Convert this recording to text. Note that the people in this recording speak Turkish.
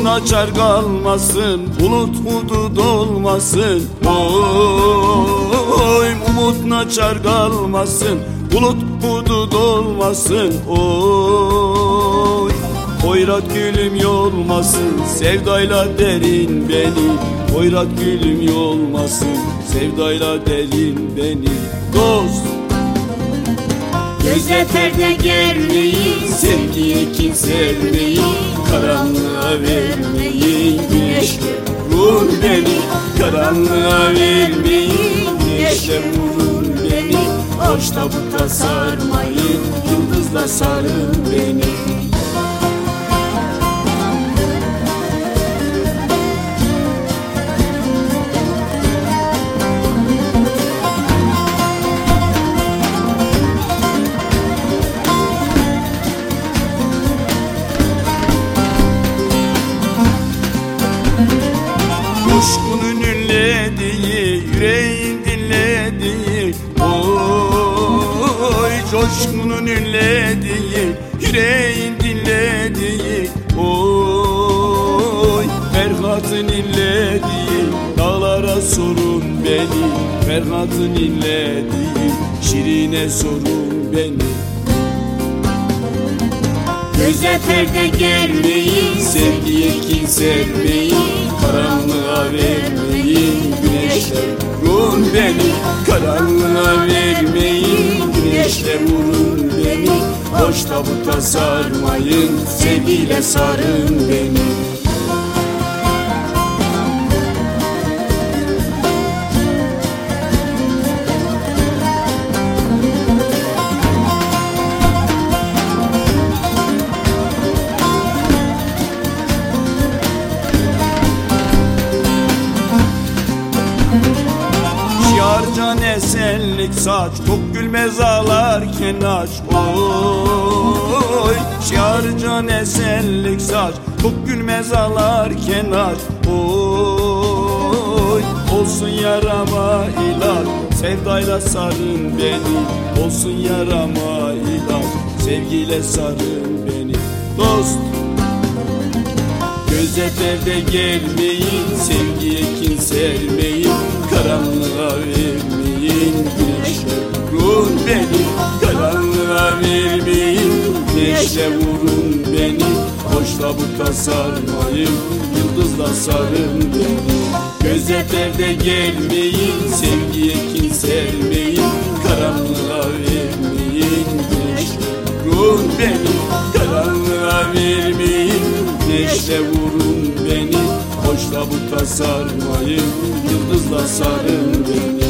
açar kalmasın, bulut hudut olmasın. Oy umut açar kalmasın, bulut hudut olmasın. Oy oyrat gülüm yolmasın, sevdayla derin beni. Oyrat gülüm yolmasın, sevdayla derin beni. Dost göze perde germeyin, sevgiye kin sermeyin, karanlığa vermeyin. Güneşle vurun beni, karanlığa vermeyin. Güneşle vurun beni, hoş tabuta sarmayın, yıldızla sarın beni. Coşkunun ünlediği, yüreğin dinlediği. Oy coşkunun ünlediği, yüreğin dinlediği. Oy Ferhat'ın inlediği, dağlara sorun beni. Ferhat'ın inlediği, şirine sorun beni. göze perde germeyin, Sevgiye kin sermeyin, karanlığa vermeyin. Güneşle vurun beni, karanlığa vermeyin. Güneşle vurun beni, hoş tabuta sarmayın, sevgiyle sarın beni. Şiarcan esenlik saç, çok gülmez ağlarken aç. Oy şiarcan esenlik saç, çok gülmez ağlarken aç. Oy olsun yarama ilaç, sevdayla sarın beni. Olsun yarama ilaç, sevgiyle sarın beni. Dost göze perde gelmeyin, sevgiye kin sermeyin, karanlığa vermeyin. Güneşle vurun beni, karanlığa vermeyin. Güneşle vurun beni, hoş tabuta sarmayın, yıldızla sarın beni. Göze perde gelmeyin, sevgiye kin sermeyin, karanlığa vermeyin. Güneşle vurun beni, karanlığa vermeyin. Güneşle vurun beni, hoş tabuta sarmayın, yıldızla sarın beni.